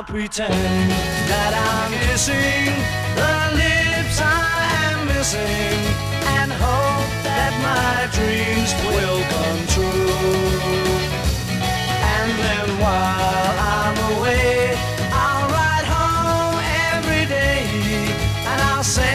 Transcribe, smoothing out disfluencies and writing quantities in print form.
I'll pretend that I'm kissing the lips I am missing, and hope that my dreams will come true. And then while I'm away, I'll ride home every day, and I'll say